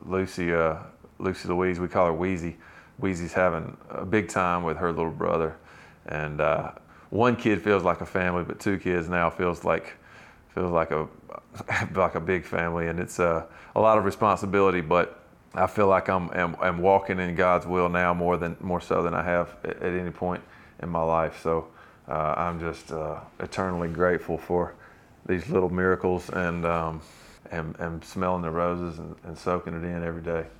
Lucy, Lucy Louise, we call her Wheezy. Wheezy's having a big time with her little brother, and one kid feels like a family, but two kids now feels like a like a big family, and it's a lot of responsibility. But I feel like I'm walking in God's will now more so than I have at any point in my life. So I'm just eternally grateful for these little miracles and smelling the roses and soaking it in every day.